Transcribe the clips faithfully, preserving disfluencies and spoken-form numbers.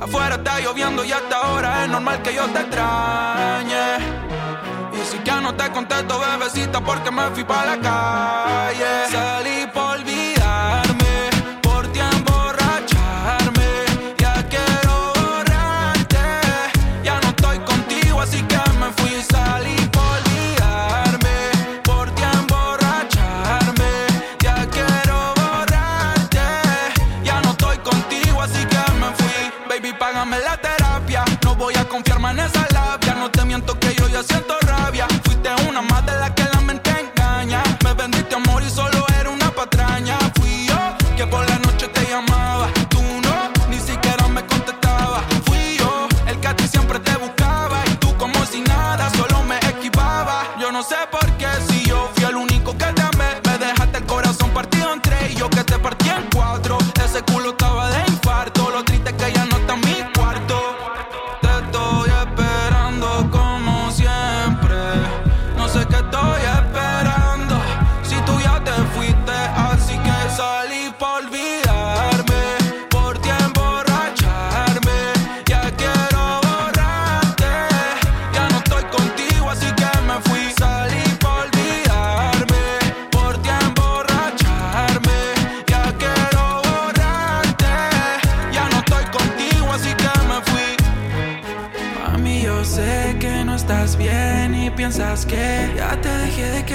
Afuera está lloviendo y hasta ahora es normal que yo te extrañe. Y si ya no te contesto, bebecita, porque me fui pa' la calle. Salí por olvidarme, por ti emborracharme. Ya quiero borrarte, ya no estoy contigo, así que me fui. Salí por olvidarme, por ti emborracharme. Ya quiero borrarte, ya no estoy contigo, así que me fui. Baby, págame la terapia, no voy a confiarme en esa labia. No te miento que yo ya siento rabia. Fuiste una más de la que la mente engaña. Me vendiste amor y solo era una patraña. Fui yo que por la noche te llamaba, tú no, ni siquiera me contestabas. Fui yo el que a ti siempre te buscaba y tú como si nada, solo me esquivaba. Yo no sé por qué, si yo fui el único que te amé, me dejaste el corazón partido en tres y yo que te partí en cuatro. Ese culo estaba de infarto, lo triste es que ya no está en mi cuarto. Te estoy esperando como siempre, no sé qué estoy esperando, si tú ya te fuiste, así que salí por olvidarme, por ti emborracharme. Ya quiero borrarte, ya no estoy contigo, así que me fui. Salí por olvidarme, por ti emborracharme. Ya quiero borrarte, ya no estoy contigo, así que me fui. Mami, yo sé que no estás bien y piensas que ya te dejé de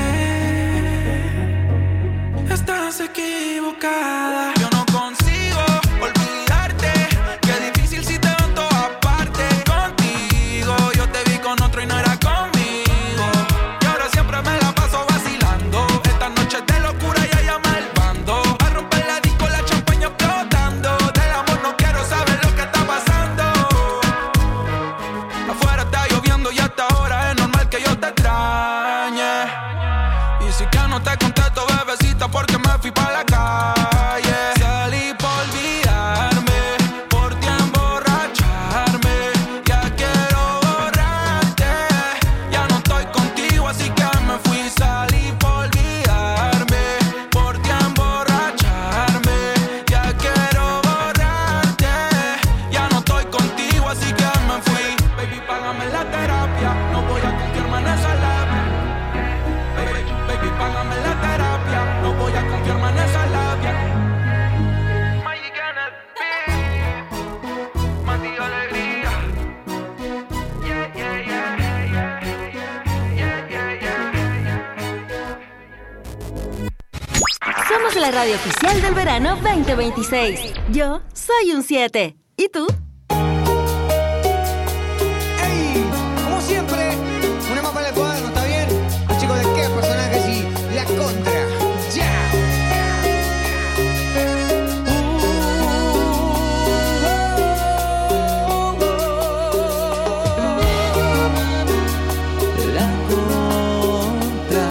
querer. Estás equivocada. Yo no consigo olvidarte. Qué difícil si te veo en todas partes. Contigo yo te vi con otro y no era conmigo. Y ahora siempre me la paso vacilando. Esta noche de locura ya llama el bando. A romper la disco, la champaña explotando. Del amor no quiero saber lo que está pasando. Afuera está lloviendo y hasta ahora es normal que yo te extrañe. Y si que no te contesto, bebecita, porque me fui pa' la calle. Salí por olvidarme, por ti emborracharme. Ya quiero borrarte, ya no estoy contigo, así que me fui. Salí por olvidarme, por ti emborracharme. Ya quiero borrarte, ya no estoy contigo, así que me fui. Baby, págame la terapia, no voy a confiarme en esa labia. Baby, baby, págame la terapia, no voy a confiarme en esa labia. Magic en el beat, Mati Alegría. Yeah, yeah, yeah, yeah, yeah, yeah, yeah. Somos la radio oficial del verano veinte veintiséis. Yo soy un siete. ¿Y tú? ¡Ey! Como siempre, una más para el cuadro, ¿está bien? Los chicos de qué personajes y la contra. ¡Ya! La contra.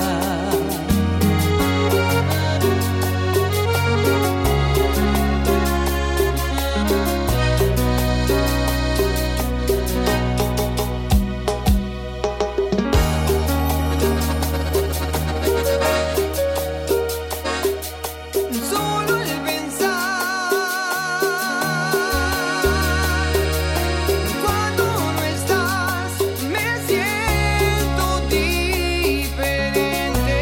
Solo el pensar cuando no estás me siento diferente.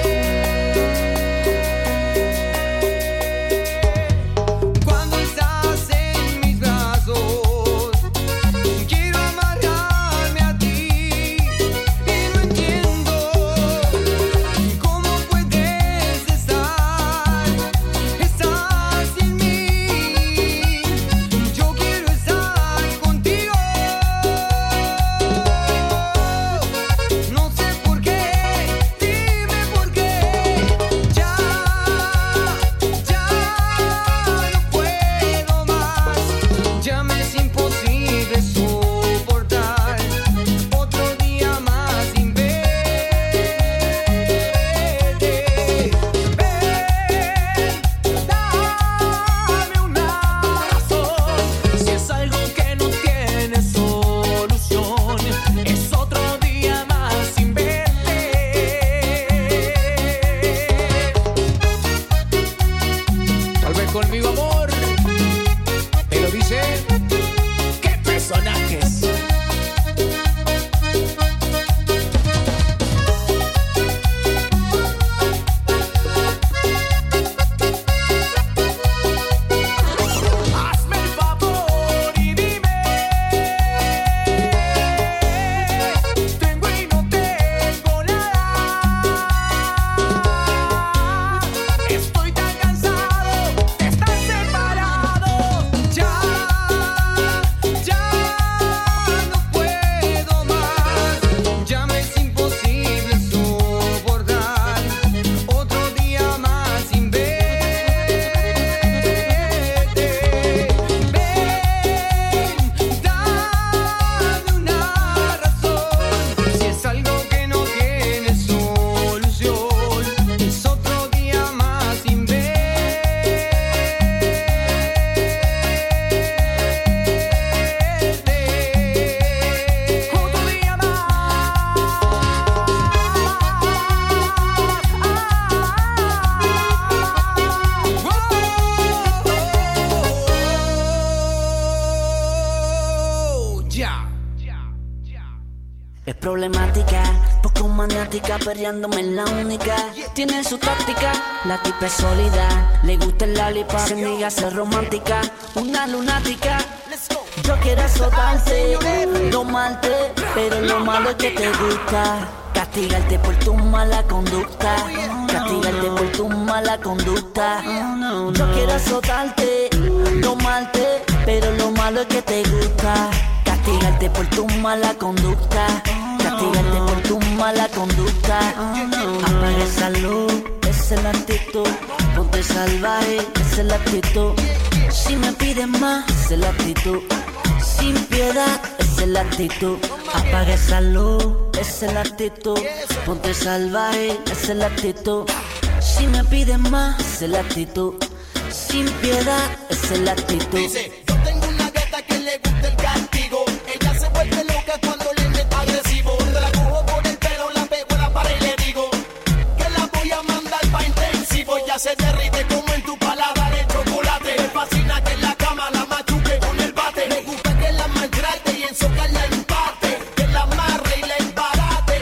Cuando estás en mis brazos quiero amarrarme a ti y no entiendo cómo puedes estar. Estás sin mí, yo quiero estar contigo. No sé por qué, dime por qué. Ya, ya no puedo más. Ya me es imposible soportar otro día más sin verte. Ven, dame una razón. Si es algo que no tiene solución, es otro día más sin verte. Tal vez conmigo, amor, te lo dice problemática, poco maniática, perreándome en la única. Tiene su táctica, la tipa es sólida. Le gusta el lollipop, se niega a ser romántica. Una lunática, yo quiero azotarte, domarte, pero lo malo es que te gusta. Castigarte por tu mala conducta, castigarte por tu mala conducta. Yo quiero azotarte, domarte, pero lo malo es que te gusta. Castigarte por tu mala conducta, castigarte por tu mala conducta. Apaga esa luz, esa es la actitud. Ponte salvaje, esa es la actitud. Si me pides más, esa es la actitud. Sin piedad, esa es la actitud. Apaga esa luz, esa es la actitud. Ponte salvaje, esa es la actitud. Si me pides más, esa es la actitud. Sin piedad, esa es la actitud. Dice, yo tengo una gata que le gusta el castigo. Ella se vuelve loca cuando le meto agresivo. Cuando la cojo por el pelo, la pego a la pared y le digo que la voy a mandar pa' intensivo. Ya se derrite como en tu paladar el chocolate. Me fascina que en la cama la machuque con el bate. Me gusta que la maltrate y en soca la empate. Que la amarre y la embarate.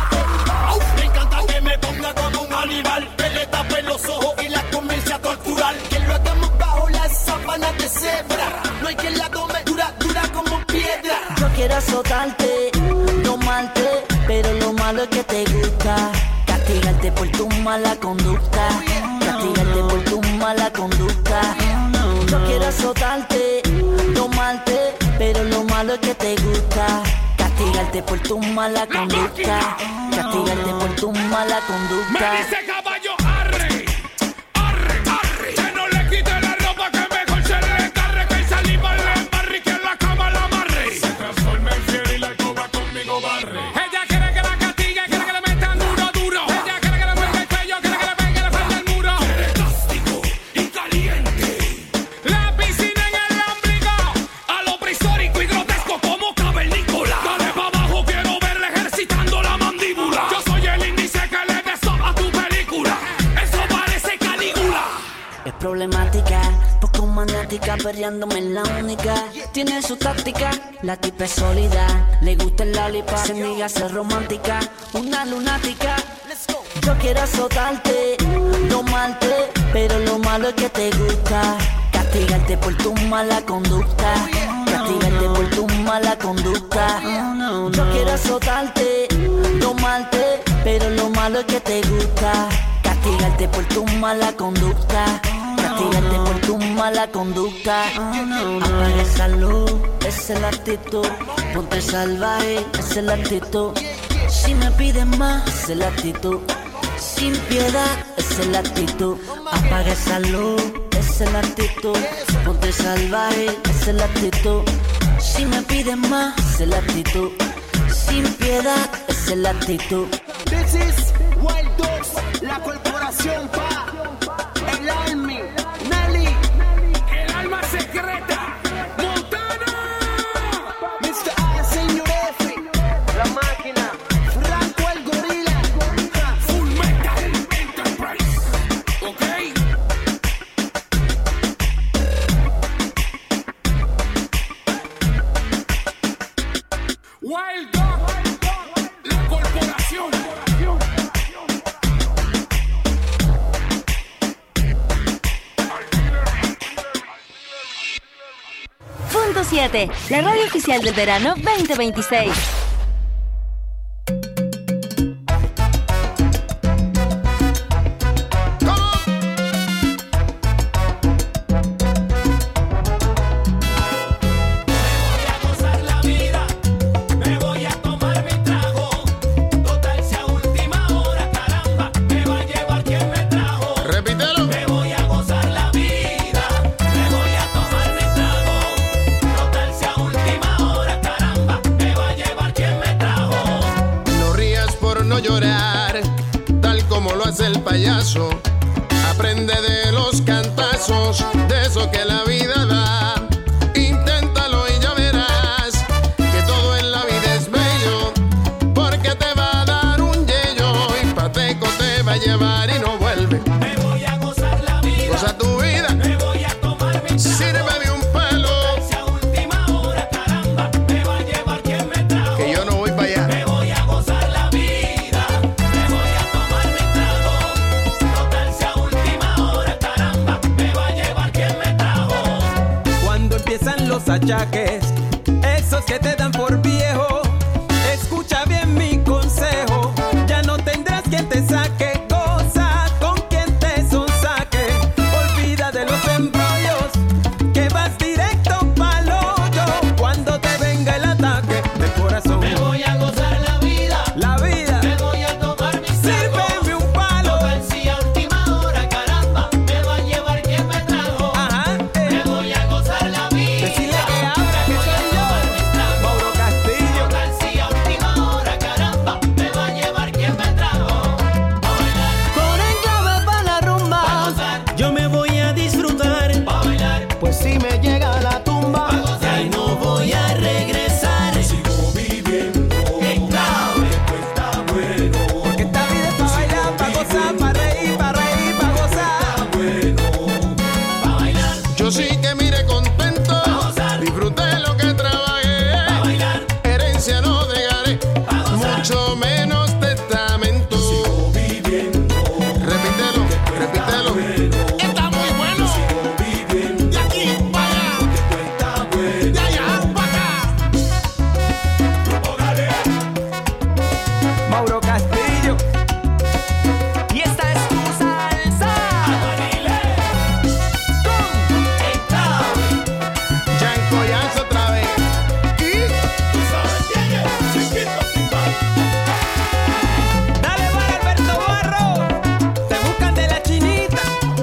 Me encanta que me ponga como un animal. Que le tape los ojos y la comience a torturar. Que lo hagamos bajo las sábanas de cebra. No hay quien la tome dura, dura como piedra. Yo quiero azotarte, domarte, pero lo malo es que te gusta. Castigarte por tu mala conducta, castigarte por tu mala conducta. Yo quiero azotarte, domarte, pero lo malo es que te gusta. Castigarte por tu mala conducta, castigarte por tu mala conducta. Me dice caballo, arre, arre, arre. Que no le quite la ropa, que mejor se le descarre. Que el saliva le embarre y que en la cama la amarre. Se transforma en fiel y la coba conmigo barre. Ella quiere que la castigue, quiere que le metan duro, duro. Ella quiere que le mueva el cuello, quiere que le pegue la frente al muro. Quiere plástico y caliente. La piscina en el ombligo, a lo prehistórico y grotesco como cavernícola. Dale pa' abajo, quiero verle ejercitando la mandíbula. Yo soy el índice que le beso a tu película. Eso parece Calígula. Es problemática, poco maniática, perreándome en la única. Tiene su táctica, la tipa es sólida. Le gusta el lollipop, se niega a ser romántica. Una lunática, yo quiero azotarte, domarte, pero lo malo es que te gusta. Castigarte por tu mala conducta, castigarte por tu mala conducta. Yo quiero azotarte, domarte, pero lo malo es que te gusta. Castigarte por tu mala conducta, castigarte por tu mala conducta. Apaga esa luz, esa es la actitud. Ponte salvaje, esa es la actitud. Si me pides más, esa es la actitud. Sin piedad, esa es la actitud. Apaga esa luz, esa es la actitud. Ponte salvaje, esa es la actitud. Si me pides más, esa es la actitud. Sin piedad, esa es la actitud. This is Wild Dogs, la corporación pa' el Army, Nelly, El alma secreta, Montana. mister A, señor F, la máquina, Franco el gorila, Full Metal Enterprise. Ok. Wild Dog, la corporación. Punto siete, la radio oficial del verano veinte veintiséis. Gozar la vida, me voy a tomar mi trago. Total, si a última hora, caramba, me va a llevar quien me trajo. Repítelo. Me voy a gozar la vida, me voy a tomar mi trago. Total, si a última hora, caramba, me va a llevar quien me trajo. No rías por no llorar, tal como lo hace el payaso. Aprende de los cantazos, de eso que la vida da. Inténtalo y ya verás que todo en la vida es bello, porque te va a dar un yello y pateco te va a llevar y no vuelve. Me voy a gozar la vida, Goza tu vida, me voy a tomar mi trago. sirve de un pelo, Si a última hora, caramba, me va a llevar quien me trajo. que yo no voy para allá. Me voy a achaques, esos que te dan por viejo. Escucha bien mi consejo, ya no tendrás quien te saque. Goza con quien te sonsaque. Olvida de los embrollos, que vas directo pa'l hoyo. Cuando te venga el ataque del corazón, Me voy a gozar la vida. la vida, Me voy a tomar mis sírveme un palo. Total si a última hora, caramba, me va a llevar quien me trajo. Ajá, Me eh. voy a gozar la vida. Decirle que abra, que Me voy soy a yo, tomar mis tragos. Mauro Castillo. Total si a última hora, caramba, me va a llevar quien me trajo. Pa' bailar, Con el clave pa' la pa' rumba, gozar, yo me voy a disfrutar. pa' bailar, Pues si me llega a la tumba, pa' gozar. y no voy a regresar. Sigo viviendo en clave. Está bueno, Porque esta vida es pa' bailar, pa' gozar, pa' reír, pa' reír, pa' gozar. bueno, pa' bailar, Yo sí que mire contento, gozar. disfruté lo que pa' trabajé. bailar, Herencia no dejaré, pa' gozar. mucho menos testamento. Sigo viviendo, Repítelo, repítelo. Está muy bueno. sigo viviendo. De aquí para allá, Está bueno. de allá para acá. Órale. Mauro Castillo. Y esta es tu salsa. Aguanile. En clave. Yanko Yance otra vez. Y Tú sabes quién es. Chiquito Timbal. Dale para Alberto Barro. Te buscan de la chinita.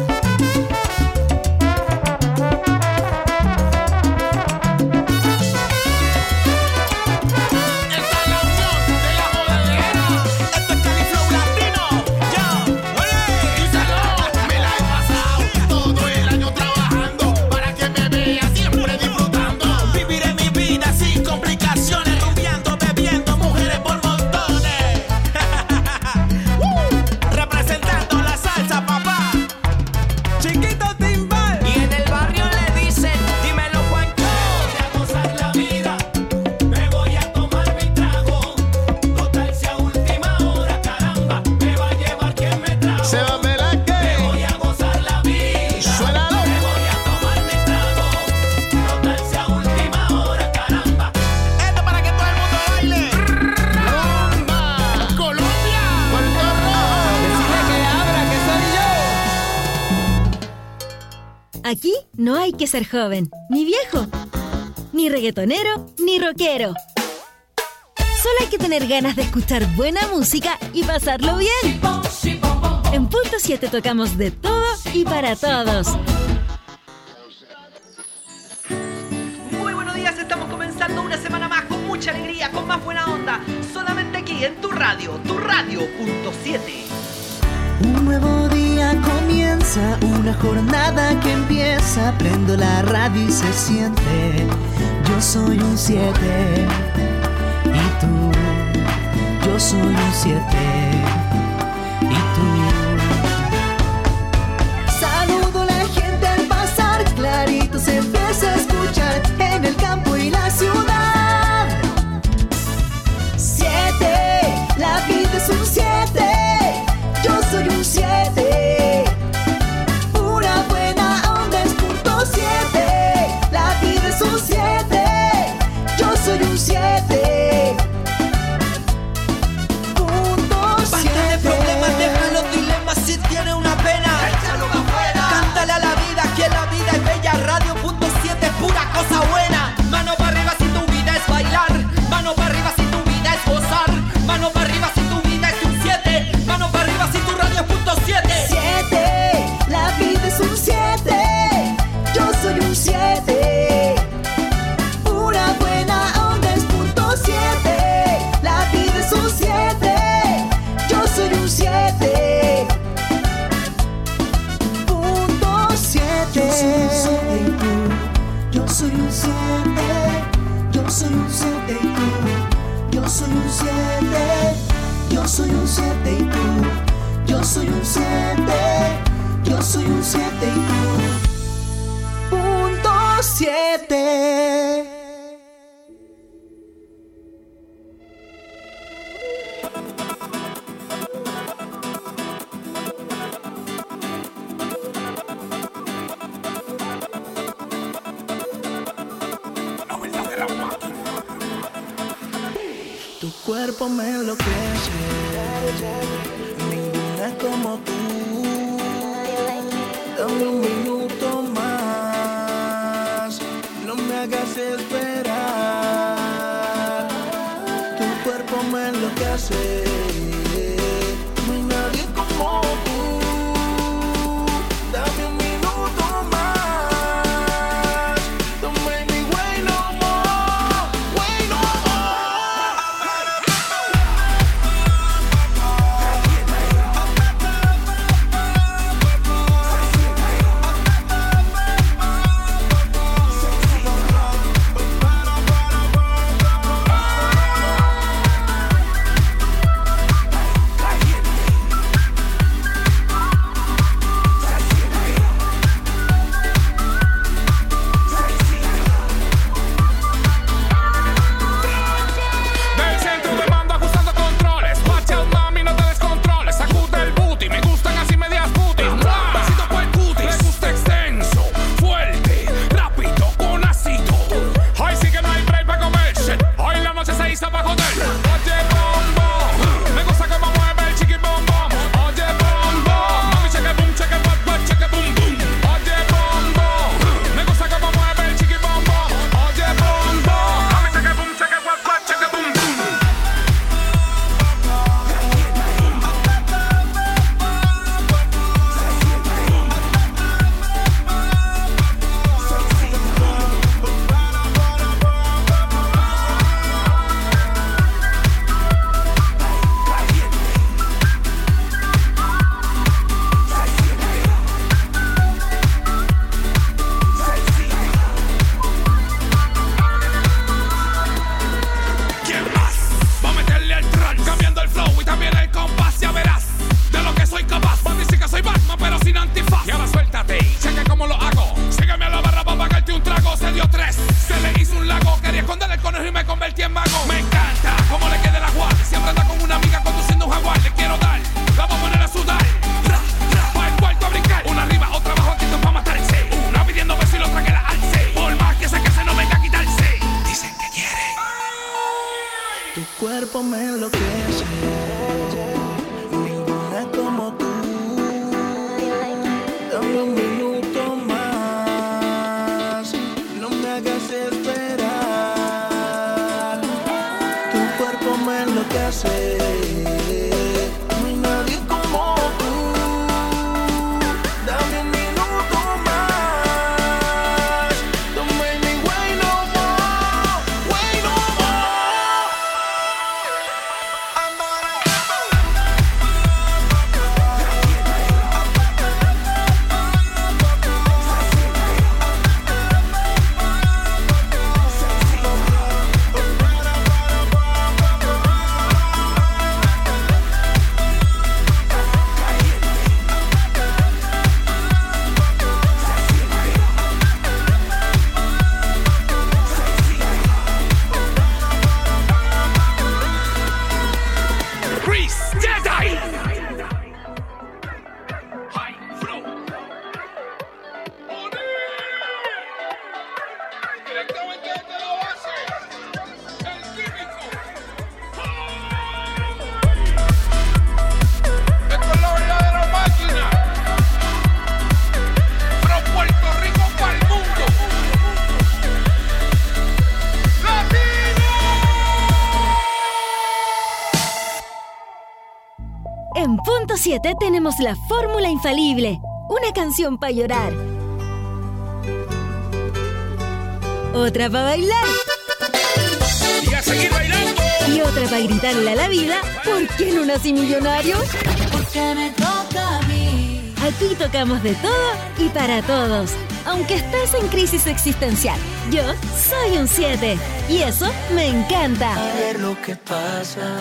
está la unión de la bodeguera. Esto es Califlow Latino. Yo, oye. Díselo, me la he pasado todo el año trabajando para que me vea siempre disfrutando. Viviré mi vida sin complicaciones, rumbeando, bebiendo, mujeres por montones. Uh, representando la salsa, papá. Chiquito Timbal. Y en el barrio le dicen, dímelo, Juancho. Voy a gozar la vida. Me voy a tomar mi trago. Total si a última hora, caramba, me va a llevar quien me trajo. Se va a ver a Me qué. voy a gozar la vida. Suénalo. Me voy a tomar mi trago. Total si a última hora, caramba. Esto para que todo el mundo baile. Rumba, Colombia, Puerto Rojo. Decirle que abra, que soy yo. Aquí no hay que ser joven, ni viejo, ni reggaetonero, ni rockero. Solo hay que tener ganas de escuchar buena música y pasarlo bien. En Punto siete tocamos de todo y para todos. Muy buenos días, estamos comenzando una semana más con mucha alegría, con más buena onda, solamente aquí en tu radio, tu radio punto siete. Un nuevo día comienza, una jornada que empieza. Prendo la radio y se siente. Yo soy un siete. Y tú, yo soy un siete. Y tú. Saludo a la gente al pasar, clarito se empieza a escuchar en el campo y la ciudad. Siete, la vida es un siete. Yo soy un siete. Pura buena onda es punto siete. La vida es un siete. Yo soy un siete. Punto Basta siete. de problemas, deja los dilemas si tiene una pena. Échalo pa' afuera. Cántale a la vida que la vida es bella. Radio punto siete es pura cosa buena. Mano para arriba si tu vida es bailar. Mano para arriba si tu vida es gozar. Mano para arriba si tu vida es un siete. Mano para arriba si tu radio es punto siete. Siete, la vida es un siete. Yo soy un siete. Pura buena onda es punto siete. La vida es un siete. Yo soy un siete. Punto siete. Yo soy un siete. Yo soy un siete y tú. Yo soy un siete. Yo soy un siete y tú. Yo soy un siete. Yo soy un siete y tú. Punto siete. cuerpo me enloquece, ninguna como tú. Dame un minuto más, no me hagas esperar. Tu cuerpo me enloquece, no hay nadie como tú. Dame un minuto más, don't make me wait no more, wait no En Punto siete tenemos la fórmula infalible. Una canción para llorar. Otra para bailar. Y a seguir bailando. Y otra para gritarle a la vida, ¿por qué no nací millonario? Porque me toca a mí. Aquí tocamos de todo y para todos. Aunque estés en crisis existencial, yo soy un siete. Y eso me encanta. A ver lo que pasa.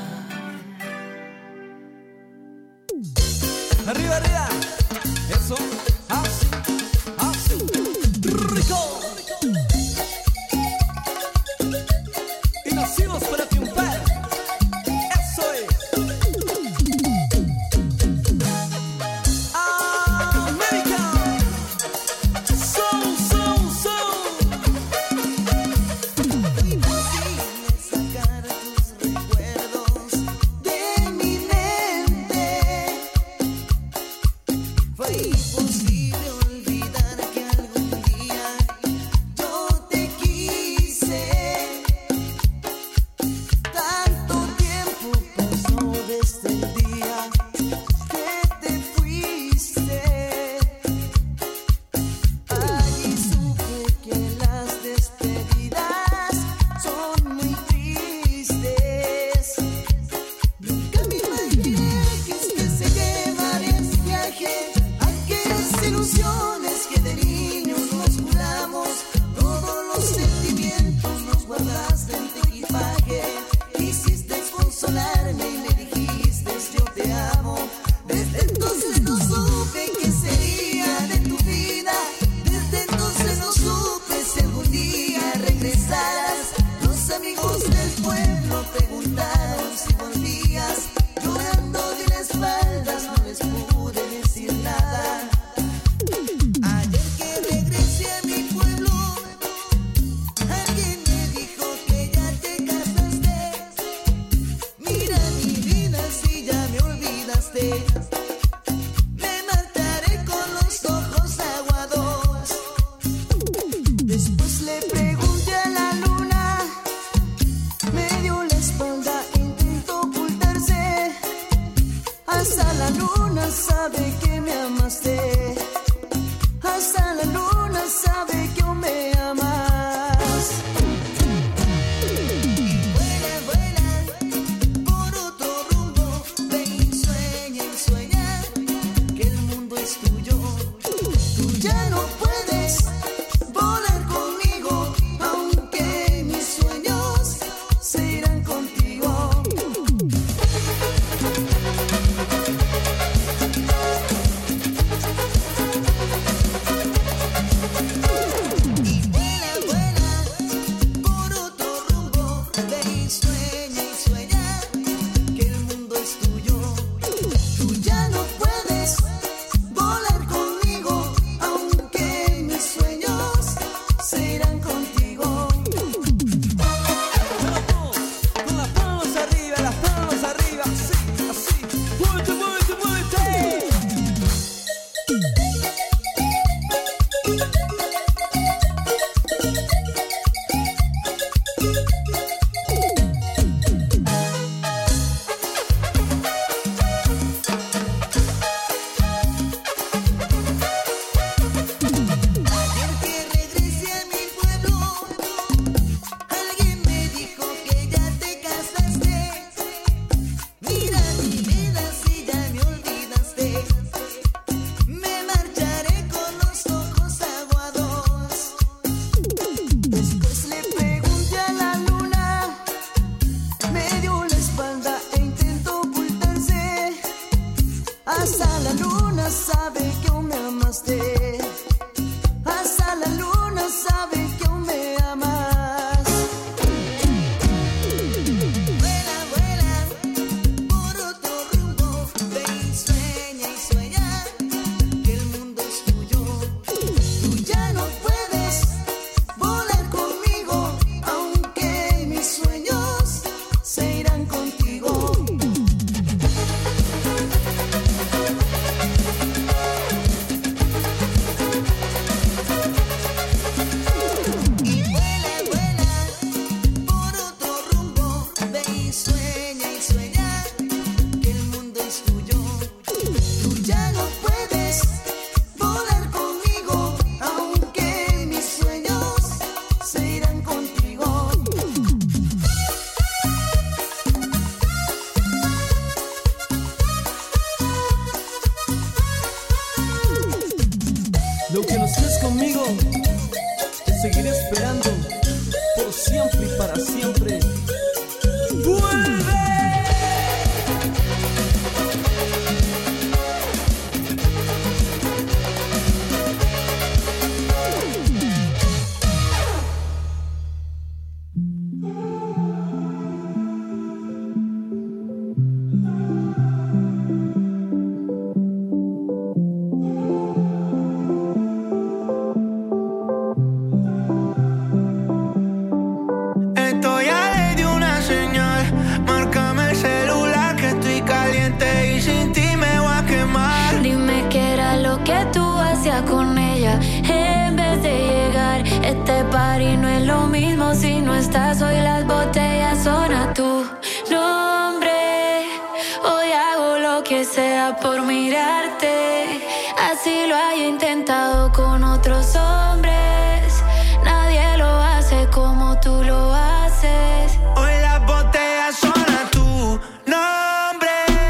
Arriba, arriba. Eso. Así. Así. Rico. Y nacimos para triunfar. Eso es. América. Soul, soul, soul. Imposible sacar tus recuerdos. Lo que no seas conmigo, te seguiré esperando por siempre y para siempre. ¡Vuelve! Con ella, en vez de llegar, este party no es lo mismo si no estás. Hoy las botellas son a tu nombre. Hoy hago lo que sea por mirarte. Así lo haya intentado con otros hombres. Nadie lo hace como tú lo haces. Hoy las botellas son a tu nombre.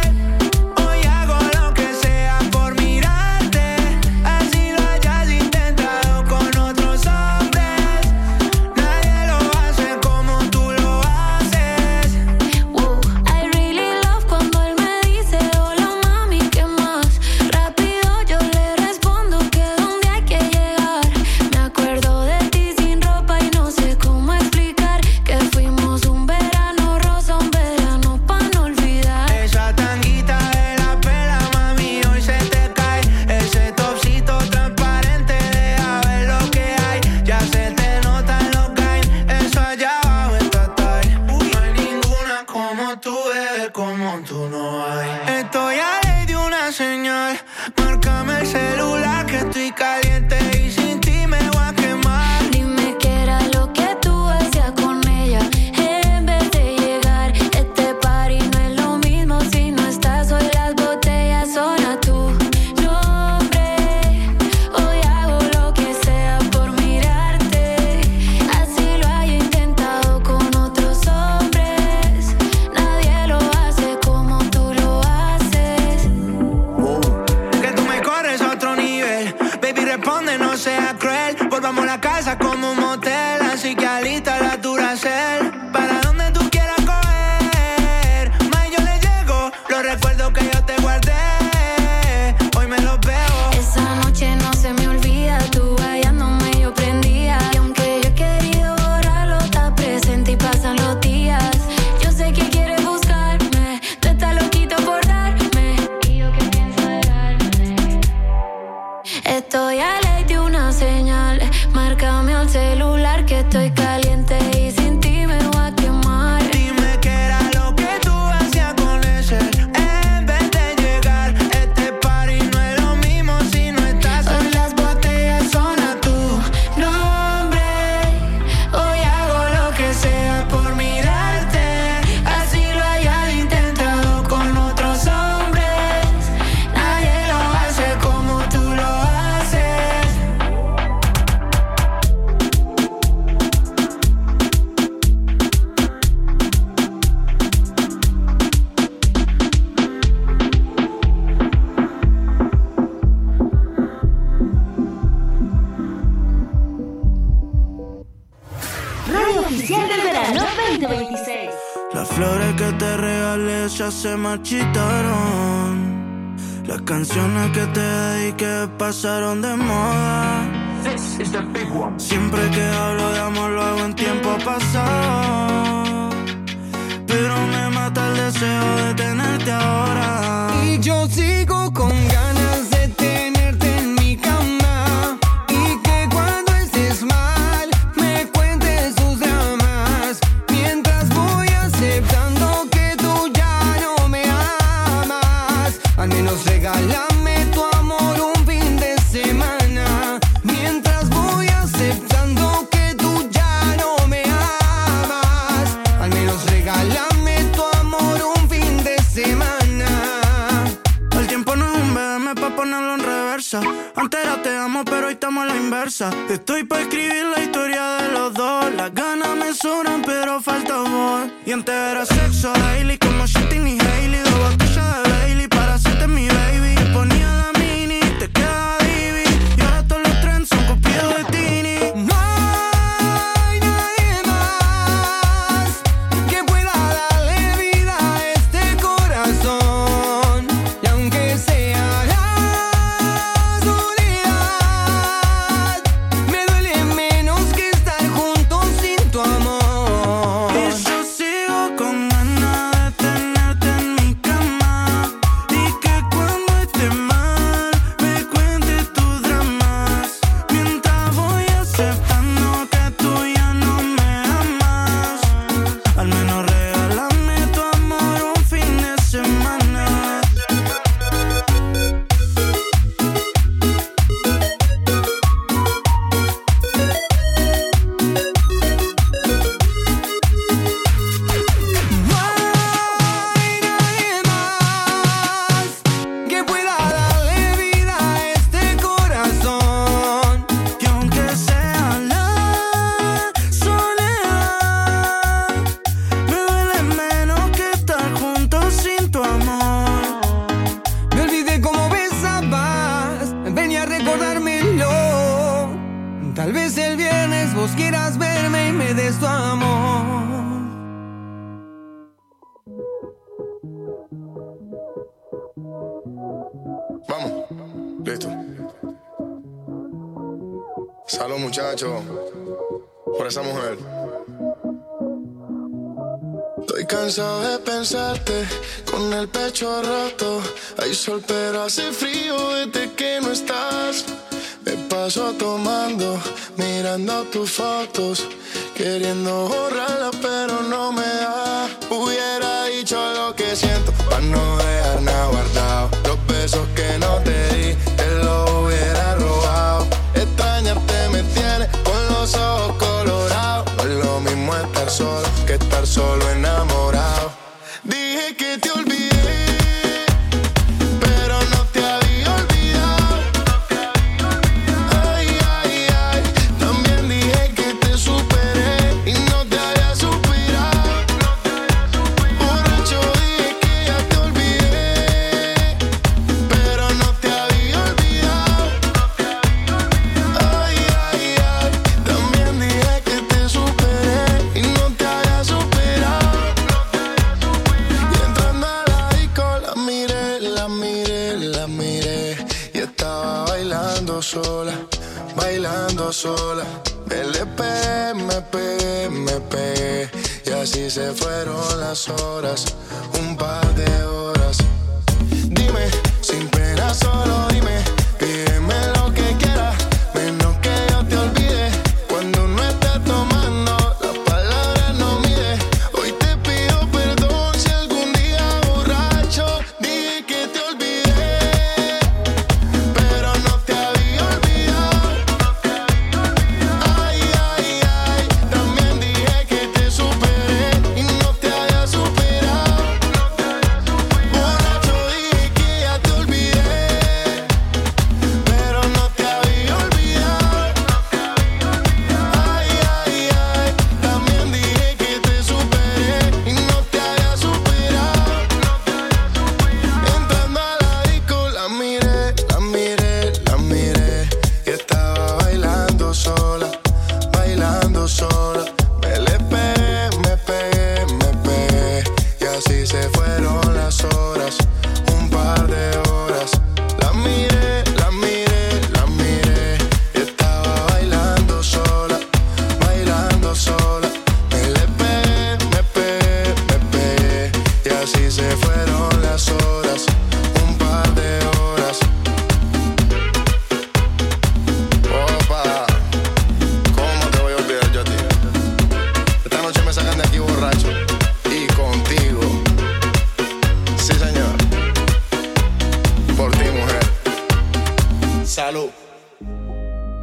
Estoy a ley de una señal. Márcame al celular que estoy caliente y sin ti me voy a quemar. Dime qué era lo que tú hacías con ese. En vez de llegar, este party no es lo mismo si no estás. Hoy las botellas son a veinte veintiséis. Las flores que te regalé ya se marchitaron. Las canciones que te dediqué pasaron de moda. This is the big one. Siempre que hablo de amor lo hago en tiempo pasado, pero me mata el deseo de tenerte ahora. Y yo sigo con ganas de tenerte en mi cama, y que cuando estés mal me cuentes tus dramas, mientras voy aceptando que tú ya no me amas. Al menos regálame tu amor un fin de semana, mientras voy aceptando que tú ya no me amas. Al menos regálame tu amor un fin de semana. El tiempo no es un B M pa' ponerlo en reversa. Antes era te amo, pero hoy estamos a la inversa. Estoy pa' escribir la historia de los dos. Las ganas me sobran, pero falta voz. Y antes era sexo daily, como Shitting y Hailey. Dos botellas de Bailey para hacerte mi baby. Ponía la mini, te quedaba divi. Y ahora todos los trends son copiados de Tini. No hay nadie más que pueda darle vida a este corazón. Y aunque sea la soledad, me duele menos que estar juntos sin tu amor. Y yo sigo con ganas de tenerte en mi cama, y que cuando esté mal me cuentes tus dramas, mientras voy aceptando que tú ya no me amas. Al menos regálame tu amor un fin de semana. No hay nadie más que pueda darle vida a este corazón. Y aunque sea la soledad, me duele menos que estar juntos sin tu amor. Me olvidé cómo besabas, venía a recordármelo. Tal vez el viernes vos quieras verme y me des tu amor. Vamos, listo. Salud, muchachos, por esa mujer. Estoy cansado de pensarte con el pecho roto. Hay sol pero hace frío desde que no estás. Me paso tomando, mirando tus fotos, queriendo borrarlas pero no me da. Hubiera dicho lo que siento pa' no dejar nada guardado. Los besos que no te di, te los hubiera robado. Extrañarte me tiene con los ojos colorados. No es lo mismo estar solo que estar solo enamorado. Dije que te olvidé, pero no te había olvidado. Ay, ay, ay, también dije que te superé y no te había suspirado. Borracho dije que ya te olvidé, pero no te había olvidado. Ay, ay, ay, también dije que te superé y no te había superado. Y entrando a la disco la miré, la miré, la miré, y estaba bailando sola, bailando sola. Me le pegué, me pegué, me pegué, y así se fueron las horas, un par de horas. Dime, sin pena solo dime, pídeme lo que quieras, menos que yo te olvide. Cuando uno está tomando, las palabras no mide. Hoy te pido perdón si algún día borracho dije que te olvidé, pero no te había olvidado. Ay, ay, ay, también dije que te superé y no te había superado. Borracho dije que ya te olvidé,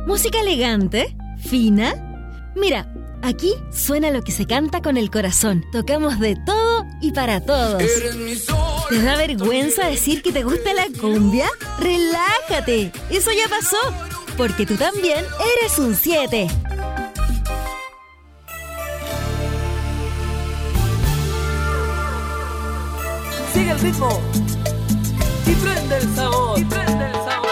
¿Música elegante? ¿Fina? Mira, aquí suena lo que se canta con el corazón. Tocamos de todo y para todos. ¿Te da vergüenza decir que te gusta la cumbia? ¡Relájate! Eso ya pasó, porque tú también eres un siete. Sigue el ritmo y prende el sabor. Y prende el sabor.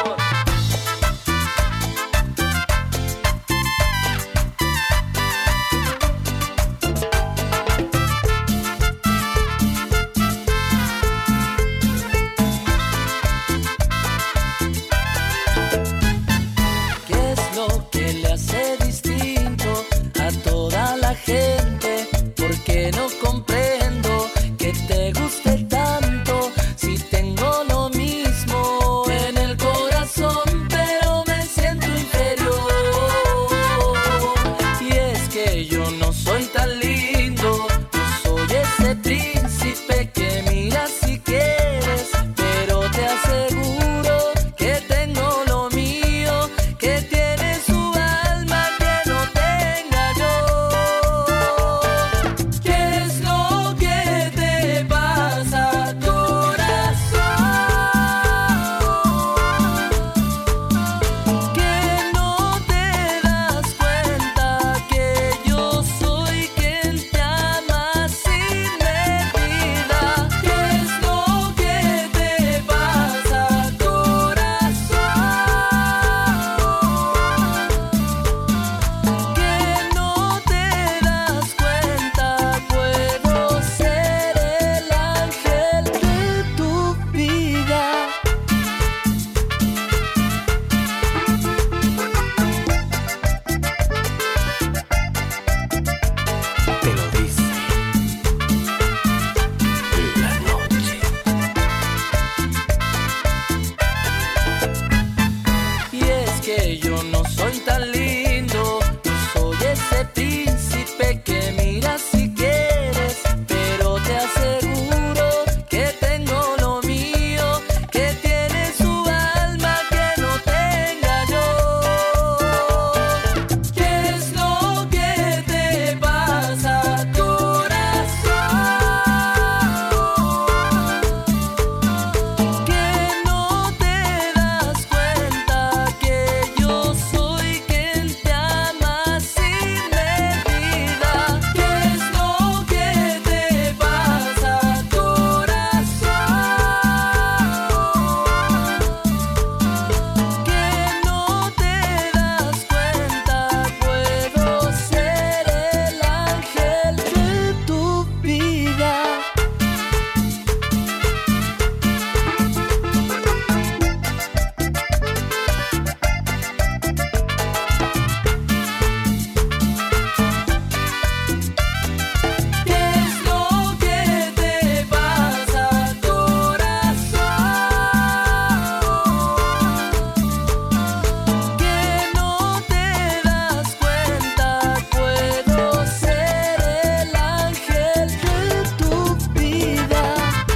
¿Qué es lo que le hace distinto a toda la gente? ¿Por qué no comprendo que te guste tanto si tengo lo mismo en el corazón, pero me siento inferior? Y es que yo no soy tan lindo, yo soy ese príncipe que miras si quieres, pero te aseguro que tengo lo mío, que tiene su alma que no tenga yo. ¿Qué es lo que te pasa, corazón? Que no te das cuenta que yo soy quien te ama sin medida. ¿Qué es lo que te pasa, corazón? Que no te das cuenta, puedo ser el ángel de tu vida. Te lo dice la noche. Y es que yo no soy tan lindo, yo soy ese príncipe que miras si quieres, pero te aseguro que tengo lo mío, que tiene su alma que no tenga yo. ¿Qué es lo que te pasa, corazón? Que no te das cuenta que yo soy quien te ama sin medida. ¿Qué es lo que te pasa, corazón? Que no te das cuenta, puedo ser el ángel de tu vida. ¿Qué es lo que te pasa, corazón? Que no te das cuenta, puedo ser el ángel de tu vida.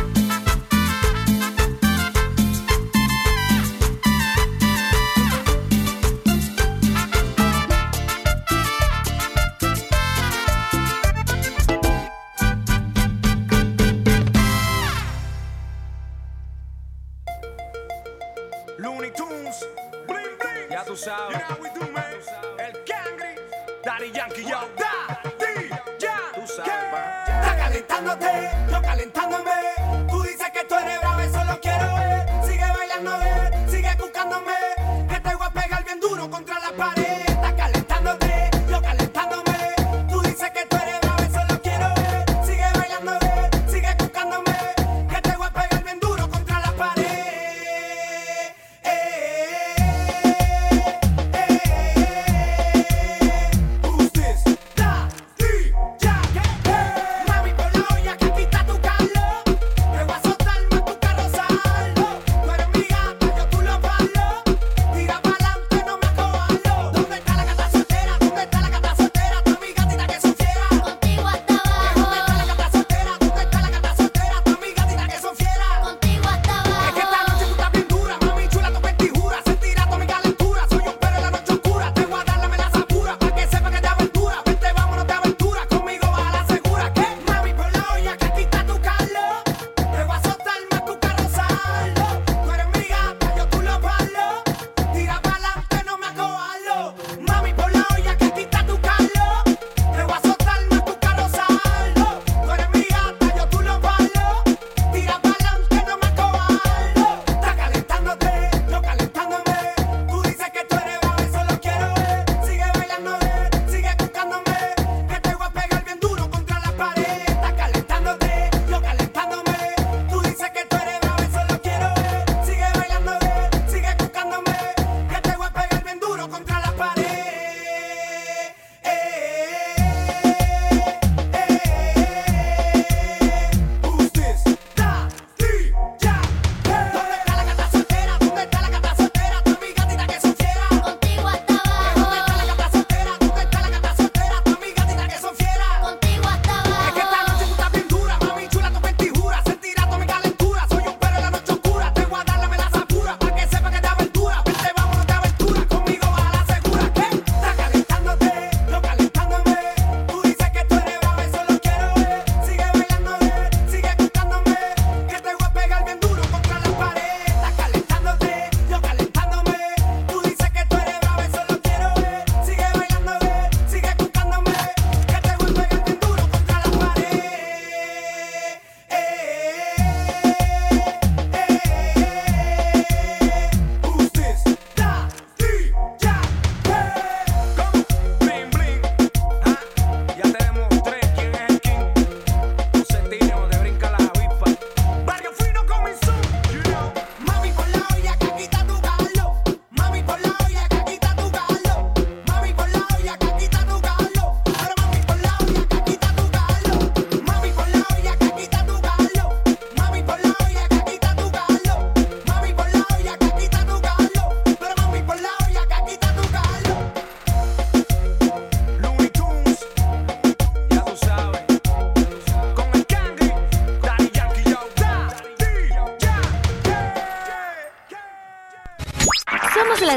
Looney Tunes, bling bling. Ya tú sabes. You know how we do, man. El Cangri, Daddy Yankee, yo. Daddy Yankee. Tú sabes, pa. Está calentándote, yo calentándome. Tú dices que tú eres brava, eso lo quiero ver. Sigue bailando, ver, sigue buscándome. Que te voy a pegar bien duro contra la pared. Está calentándote, yo calentándome. Tú dices que tú eres brava, eso lo quiero ver. Sigue bailando, ver, sigue buscándome. Que te voy a pegar bien duro contra la pared. Eh, eh, eh, eh. Who's this? Daddy Yankee. Mami, por la olla que aquí está tu calor. Te voy a soltar más tu carro saldo. Tú eres mi gata, yo tú lo palo. Tira pa'lante, no me acobarlo. ¿Dónde está la gata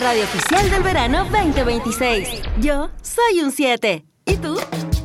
radio oficial del verano veinte veintiséis. Yo soy un siete. ¿Y tú?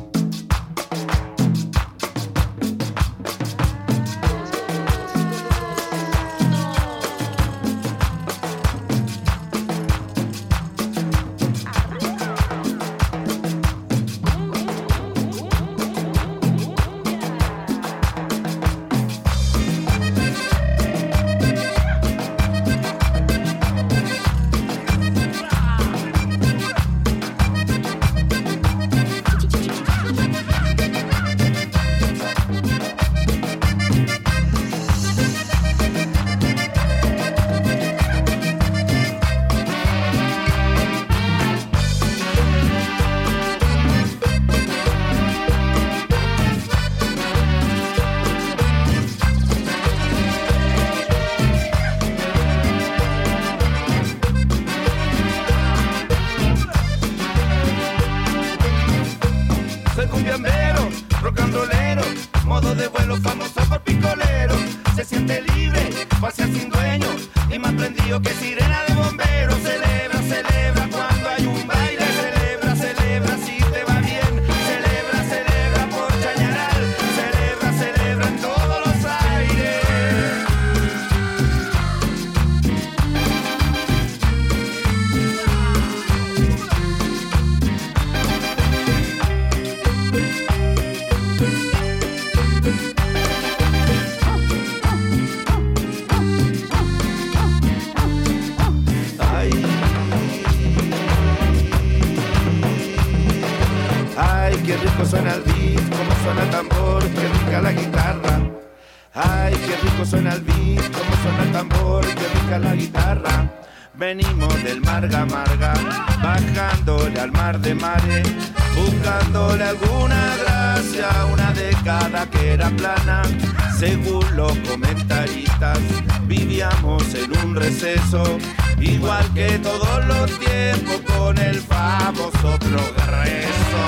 Venimos del Marga Marga, bajándole al mar de mares, buscándole alguna gracia, una década que era plana. Según los comentaristas, vivíamos en un receso, igual que todos los tiempos, con el famoso progreso.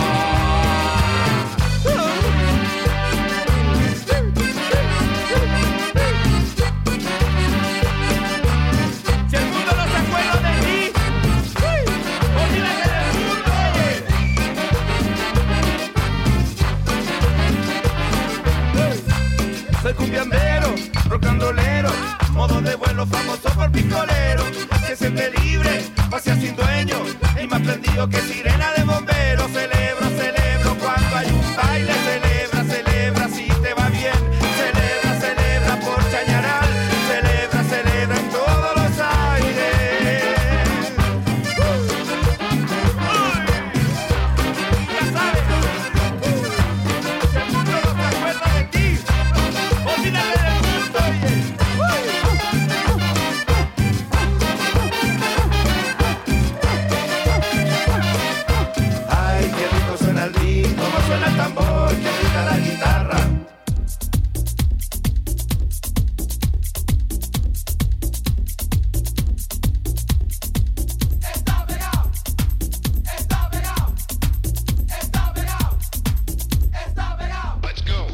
Soy cumbiambero, rock and rollero, modo de vuelo famoso por picolero. Se siente libre, pasea sin dueño, y más prendido que sirena de bombero. Celebro, celebro cuando hay un baile. Celebra, celebra si te va bien. Celebra, celebra por Chañaral. Celebra, celebra en todos los aires. Ya sabes, si el mundo no se acuerda de ti, olvídate del mundo, oye. Ay, qué rico suena el beat, cómo suena el tambor, qué rica la guitarra. Está pegado, está pegado, está pegado, está pegado. Let's go.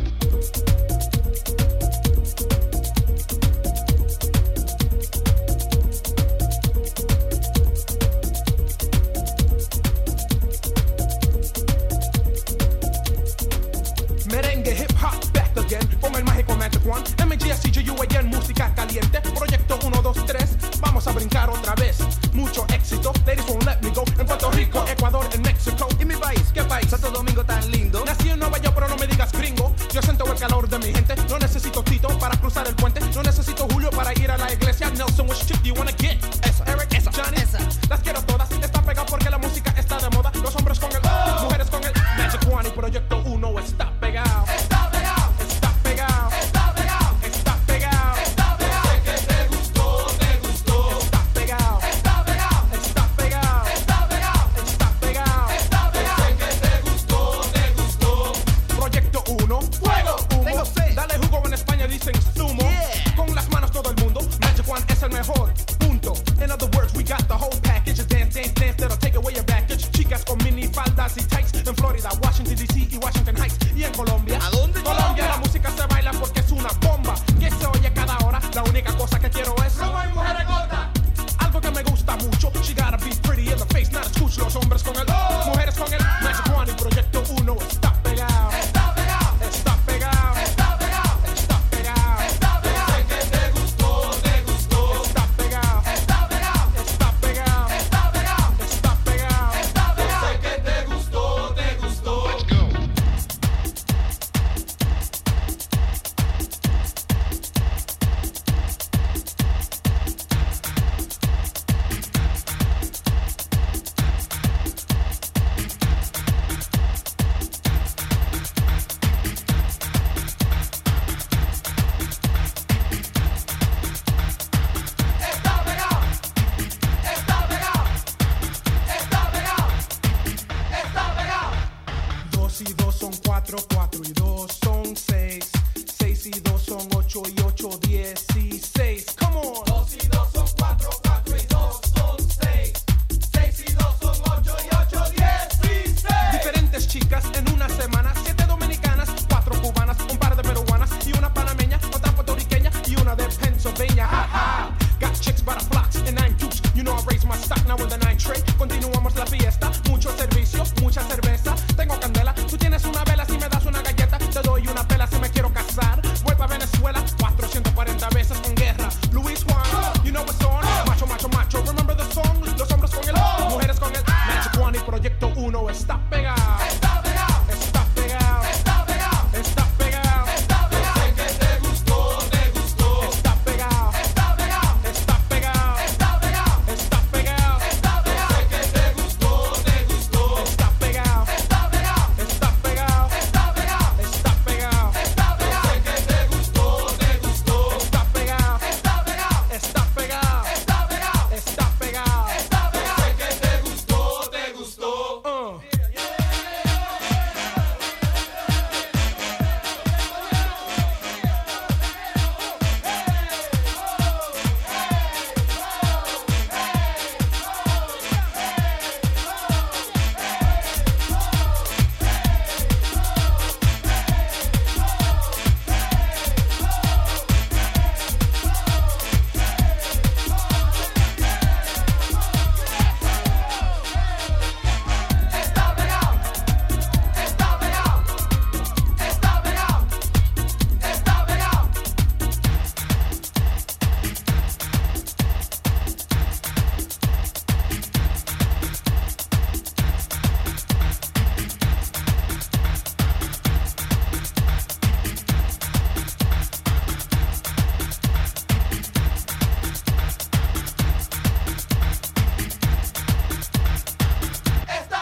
Merengue, hip hop, back again. Con el mágico Magic One. M G S C G U A N, música caliente. Proyecto uno, dos, tres. Vamos a brincar otra vez. Mucho éxito. Ladies won't let me go. En Puerto Rico, Ecuador, en México. ¿Y mi país? ¿Qué país? Santo Domingo tan lindo. Nací en Nueva York, pero no me digas gringo. Yo siento el calor de mi gente. No necesito Tito para cruzar el puente. No necesito Julio para ir a la iglesia. Nelson, which chick do you wanna get? Esa. Eric, esa. Johnny, esa. Las quiero todas. Está pegado porque la música está de moda. Los hombres con el oh, mujeres con el Magic One. Y Proyecto uno está pegado. Está pegado. Está pegado. Está pegado. Está pegado. Está pegado. Sé que te gustó, te gustó. Está pegado. Está pegado. Está pegado. Está pegado. Está pegado. Está pegado. Sé que te gustó, te gustó. Proyecto uno. Fuego. Humo. Dale jugo, en España dicen zumo. Yeah. Con las manos todo el mundo. Magic One es el mejor. Punto. In other words, we got the whole package. Dance, dance, dance, that'll take away your baggage. Chicas con mini faldas y tights. En Florida, Washington D C y Washington Heights. Y en Colombia. ¿A dónde? Colombia, la música se baila porque es una bomba. Que se oye cada hora. La única cosa que quiero es robo y mujeres gordas. Algo que me gusta mucho. She got a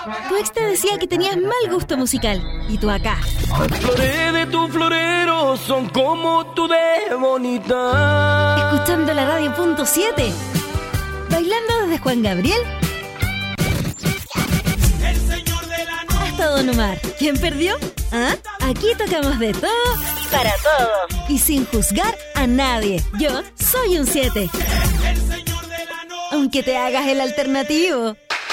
Tu ex te decía que tenías mal gusto musical. Y tú acá. Las flores de tu florero son como tú de bonita. Escuchando la radio punto siete. Bailando desde Juan Gabriel hasta Don Omar. ¿Quién perdió? ¿Ah? Aquí tocamos de todo para todos. Y sin juzgar a nadie. Yo soy un siete. Aunque te hagas el alternativo.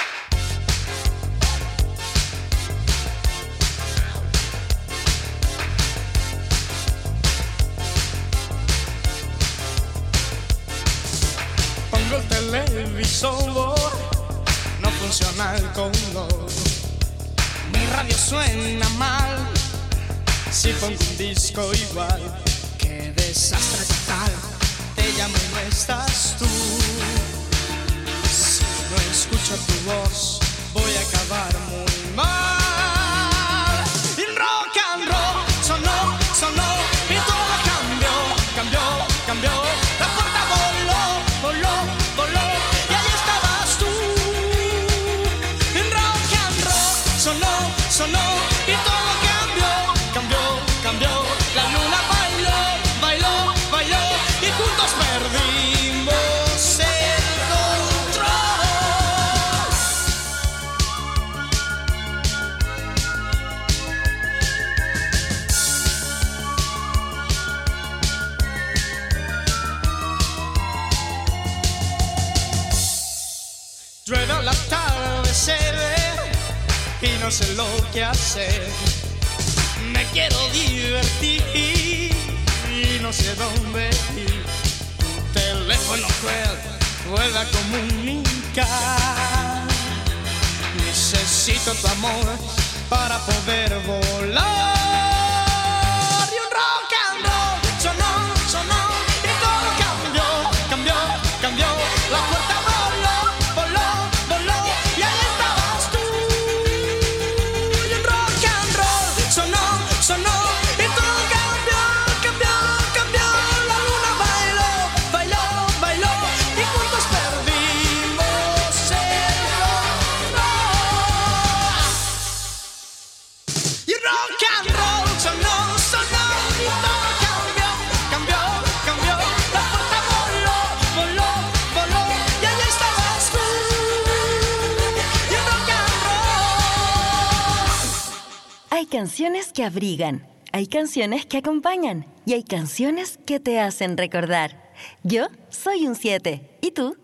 Pongo el televisor, no funciona el color. Mi radio suena mal, si pongo un disco igual. Qué desastre total, te llamo y no estás tú. Si no escucho tu voz, voy a acabar muy mal. Y rock and roll sonó, sonó, y todo cambió, cambió, cambió. La puerta voló, voló, voló, y ahí estabas tú. Y rock and roll sonó, sonó, y todo cambió, cambió, cambió. La luna bailó, bailó, bailó, y juntos perdimos el control. Llueve la tarde, se ve, y no sé lo que hacer. Me quiero divertir y no sé dónde ir. Tu teléfono cruel vuelve a comunicar. Necesito tu amor para poder volar. Y un rock and roll sonó, sonó, y todo cambió, cambió, cambió. La puerta voló, voló, voló, y ahí estabas tú. Y un rock and roll sonó, sonó, y todo cambió, cambió, cambió. La luna bailó, bailó, bailó, y juntos perdimos el control. Y rock and roll sonó, sonó, y todo cambió, cambió, cambió. La puerta voló, voló, voló, y ahí estabas tú. Y rock and roll. Hay canciones que abrigan, hay canciones que acompañan y hay canciones que te hacen recordar. Yo soy un siete. ¿Y tú?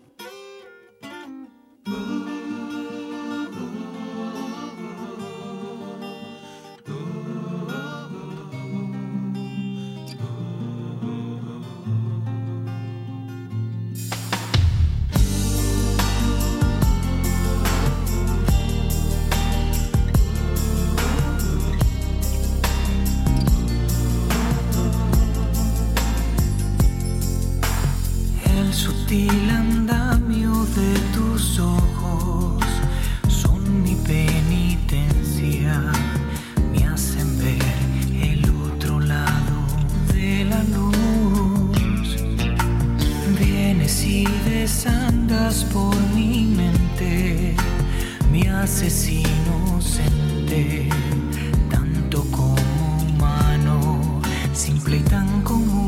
El sutil andamio de tus ojos son mi penitencia, me hacen ver el otro lado de la luz. Vienes y desandas por mi mente, me haces inocente, tanto como humano, simple y tan común.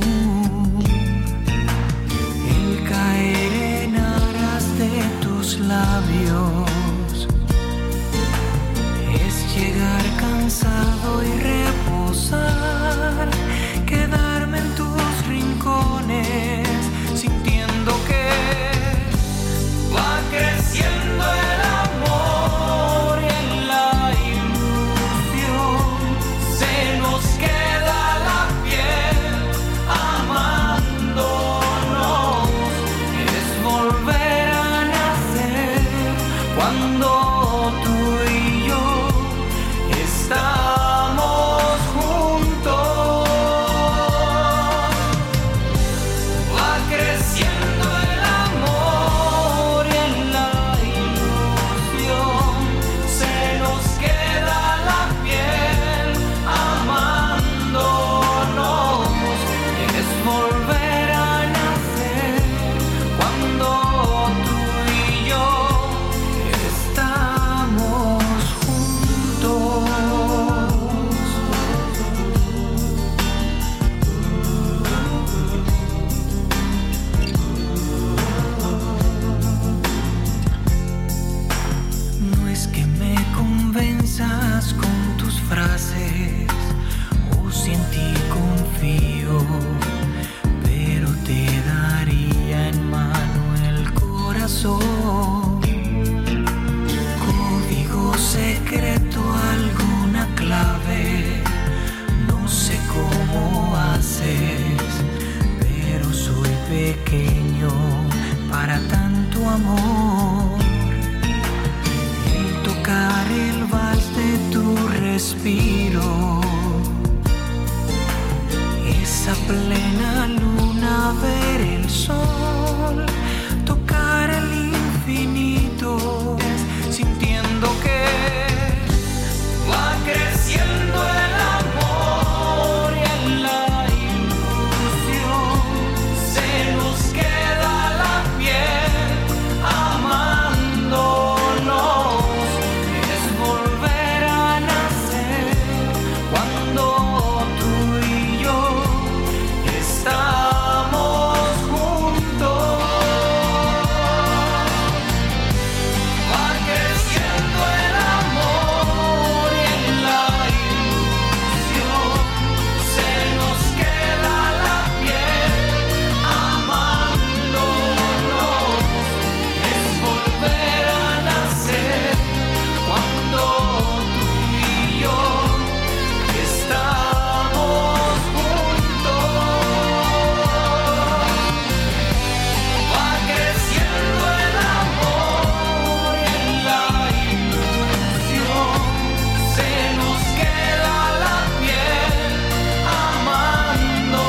El caer en aras de tus labios es llegar cansado y reposar, quedarme en tus rincones sintiendo que va creciendo el amor y en la ilusión se el vals de tu respiro, esa plena luna, ver el sol, tocar el infinito, sintiendo que va creciendo el amor y en la ilusión se nos queda la piel amándonos. Es volver a nacer cuando tú y yo estamos juntos. Va creciendo el amor y en la ilusión se nos queda la piel amándonos. Es volver a nacer cuando tú y yo estamos juntos. Va creciendo el amor y en la ilusión se nos queda la piel amándonos.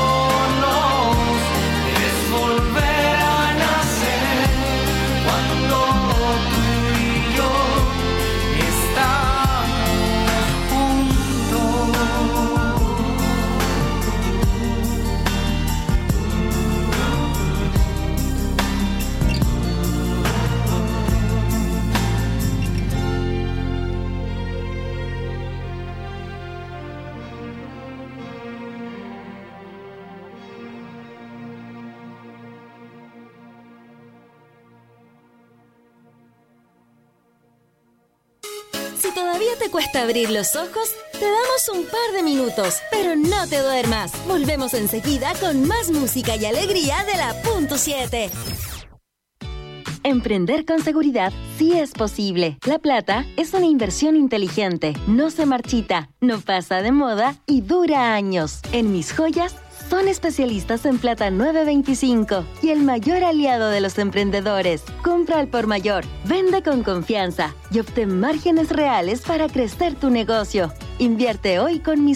Es volver a nacer cuando tú y yo estamos juntos. Si todavía te cuesta abrir los ojos, te damos un par de minutos, pero no te duermas. Volvemos enseguida con más música y alegría de la punto siete. Emprender con seguridad sí es posible. La plata es una inversión inteligente, no se marchita, no pasa de moda y dura años. En Mis Joyas son especialistas en plata nueve veinticinco y el mayor aliado de los emprendedores. Compra al por mayor, vende con confianza y obtén márgenes reales para crecer tu negocio. Invierte hoy con Mis